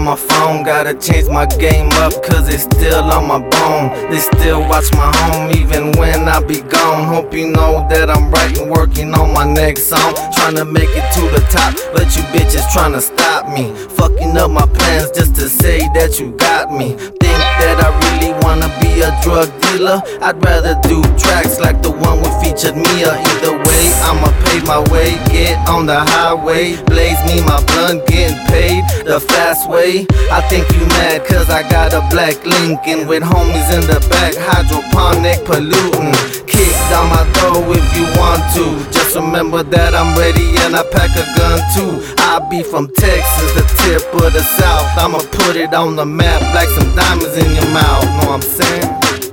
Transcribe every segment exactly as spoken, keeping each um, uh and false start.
my phone, gotta change my game up, cause it's still on my bone. They still watch my home even when I be gone. Hope you know that I'm writing, working on my next song, tryna make it to the top, but you bitches tryna stop me, fucking up my plans just to say that you got me. Think that I really wanna be a drug dealer? I'd rather do tracks like the one with featured Mia. Either way, I'ma pay my way, get on the highway, blaze me my blunt, getting paid the fast way. I think you mad cause I got a black Lincoln with homies in the back, hydroponic polluting. Kick down my door if you want to, just remember that I'm ready and I pack a gun too. I be from Texas, the tip of the South, I'ma put it on the map like some diamonds in your mouth, know what I'm saying?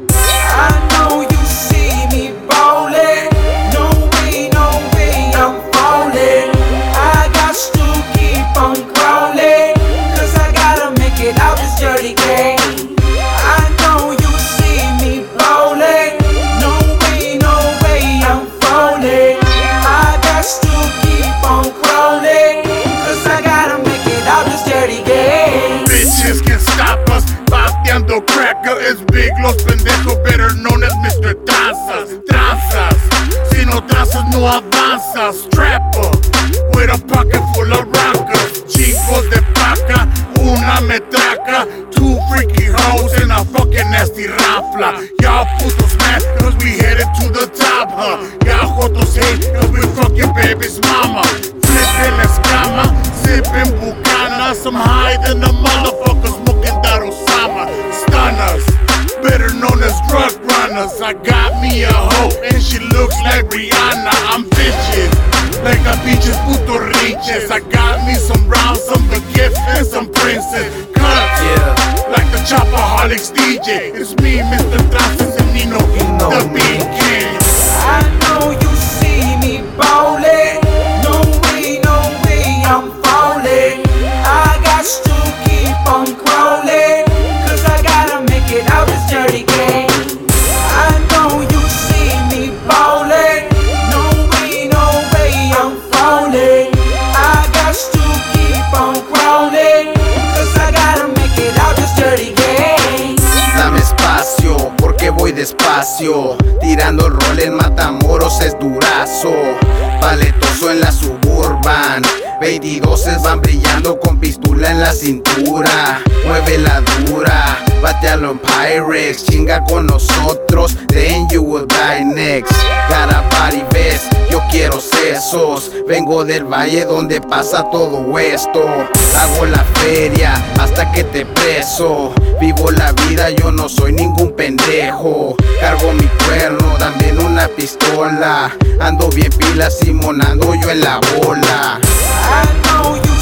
I know you see me ballin', no way, no way I'm falling. I got to keep on crawling, cause I gotta make it out this dirty game. I know you see me ballin', no way, no way I'm falling. I got to keep on crawling, cause I gotta make it out this dirty game. Bitches can stop us, bateando cracker es big, los pendejos better known as Mister Tranzas, tranzas, si no tranzas no avanzas, trapper, with a pocket full of rockers, chicos de paca, una metraca, two freaky hoes and a fucking nasty rafla. Y'all putos mad cause we headed to the top, huh? Y'all jotos hate cause we fucking baby's mama, flipping escama, sipping bucanas, I'm high than the motherfuckers smoking that Osama, stunners, better known as drug runners. I got me a hoe and she looks like Rihanna. I'm vicious, like a bitches puto riches. I got me some rounds, some baguettes and some princess cuts, Yeah, like the Chopaholics D J. It's me, Mister Tranzas and Nino, know the me. Beat King. I know you see me ballin', no way, no way I'm falling. I got to keep on crawling, cause I gotta make it out this dirty game. I know you see me ballin', no way, no way I'm falling. I got to keep on crawling, cause I gotta make it out this dirty game. dame espacio, porque voy despacio, tirando el rol en Matamoros es durazo, paletoso en la Suburban, veintidoses van brillando con pistola en la cintura, mueve la dura, batealo en Pyrex, chinga con nosotros, then you will die next. Got a body vest, yo quiero sesos, vengo del valle donde pasa todo esto, hago la feria hasta que te preso, vivo la vida, yo no soy ningún pendejo, cargo mi cuerno, también una pistola, ando bien pila, simonando yo en la bola. I know you